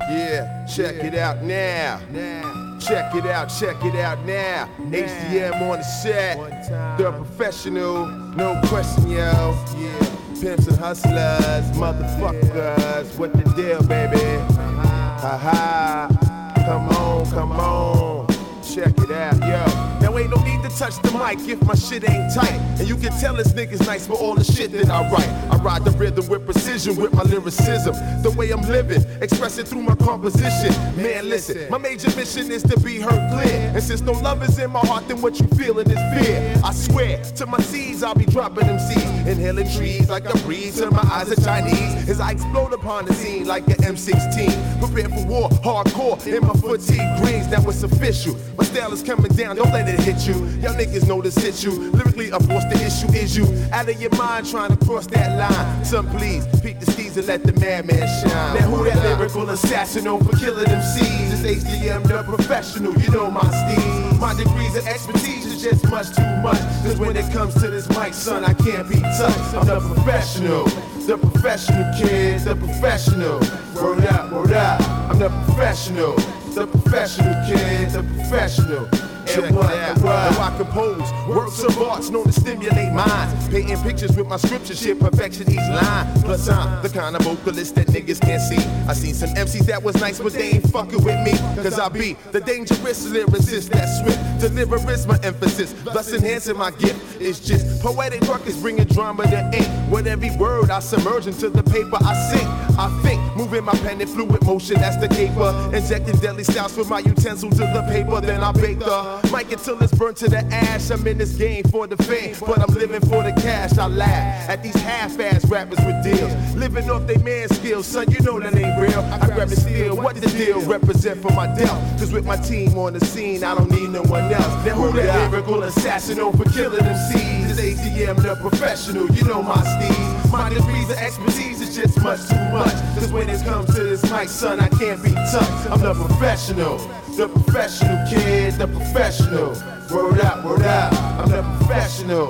Yeah, check it out now. Check it out now. HDM on the set. The professional, no question, yo. Yeah, pimps and hustlers, motherfuckers. What the deal, baby? Ha come on. Check it out, yo. Now ain't no need to touch the mic if my shit ain't tight. And you can tell this nigga's nice for all the shit that I write. I ride the rhythm with precision with my lyricism. The way I'm living, express it through my composition. Man, listen, my major mission is to be heard clear. And since no love is in my heart, then what you feeling is fear. I swear, to my seeds, I'll be dropping them seeds. Inhaling trees like a breeze, till my eyes are Chinese. As I explode upon the scene like an M16. Prepare for war, hardcore, in my fatigue greens. Now it's official. My style is coming down, don't let it hit you. Y'all niggas know this hit you. Lyrically, of course, the issue is you. Out of your mind trying to cross that line. Some please, peek the steez and let the madman shine. Now who that lyrical assassin over killing them seeds? It's HDM the professional, you know my steez. My degrees of expertise is just much too much. Cause when it comes to this mic, son, I can't be touched. I'm the professional kid, the professional. Word up, I'm the professional kid, the professional. And what I compose works of arts known to stimulate minds. Painting pictures with my scripture, shit perfection each line. Plus I'm the kind of vocalist that niggas can't see. I seen some MCs that was nice, but they ain't fucking with me. Cause I be the dangerous lyricist that swift. Deliverance my emphasis, thus enhancing my gift. It's just poetic ruckus bringing drama to ink. With every word I submerge into the paper I sing. I think, moving my pen in fluid motion, that's the caper. Injecting deadly styles with my utensil to the paper, then I bake the mic until it's burnt to the ash. I'm in this game for the fame, but I'm living for the cash. I laugh at these half-ass rappers with deals, living off they man skills. Son, you know that ain't real. I grab the steel, what the deal? Represent for my death. Cause with my team on the scene, I don't need no one else. Now who that lyrical assassin over killing them seeds? It's HDM the professional, you know my steez. My degrees of expertise is just much too much. Cause when it comes to this mic, son, I can't be touched. I'm the professional kid, the professional. Word up, I'm the professional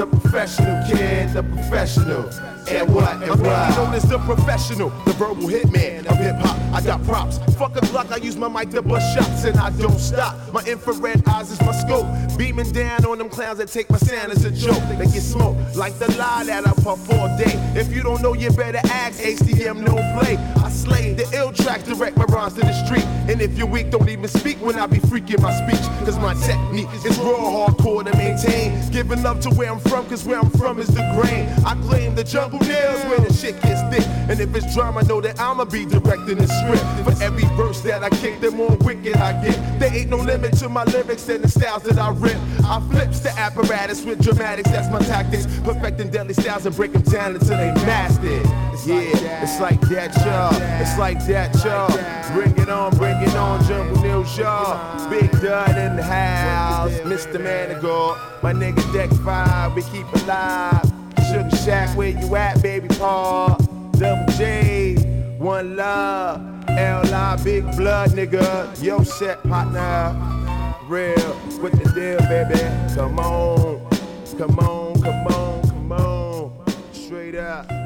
kid, the professional. And what? I'm known as the professional, the verbal hitman of hip hop. I got props. Fuck a Glock, I use my mic to bust shots and I don't stop. My infrared eyes is my scope, beaming down on them clowns that take my sound as a joke. They get smoked like the lie that I puff all day. If you don't know, you better ask. HDM no play. I slay the ill track, direct my rhymes to the street. And if you're weak, don't even speak when I be freaking my speech. Cause my technique is raw, hardcore to maintain. Giving love to where I'm from, cause where I'm from is the grain. I claim the jungle nails where the shit gets thick. And if it's drama, know that I'ma be directing the script. For every verse that I kick, the more wicked I get. There ain't no limit to my lyrics and the styles that I rip. I flips the apparatus with dramatics, that's my tactics. Perfecting deadly styles and break them down until they mastered. Yeah, it's like that, y'all. It's like that, y'all. Bring it on, Jungle News, y'all. Big Dud in the house, Mr. Manigault. My nigga Deck 5, we keep alive. Sugar Shack, where you at, baby Paul? Double J, one love. L.I. Big Blood, nigga. Yo, set partner. Real, with the deal, baby. Come on. Straight up.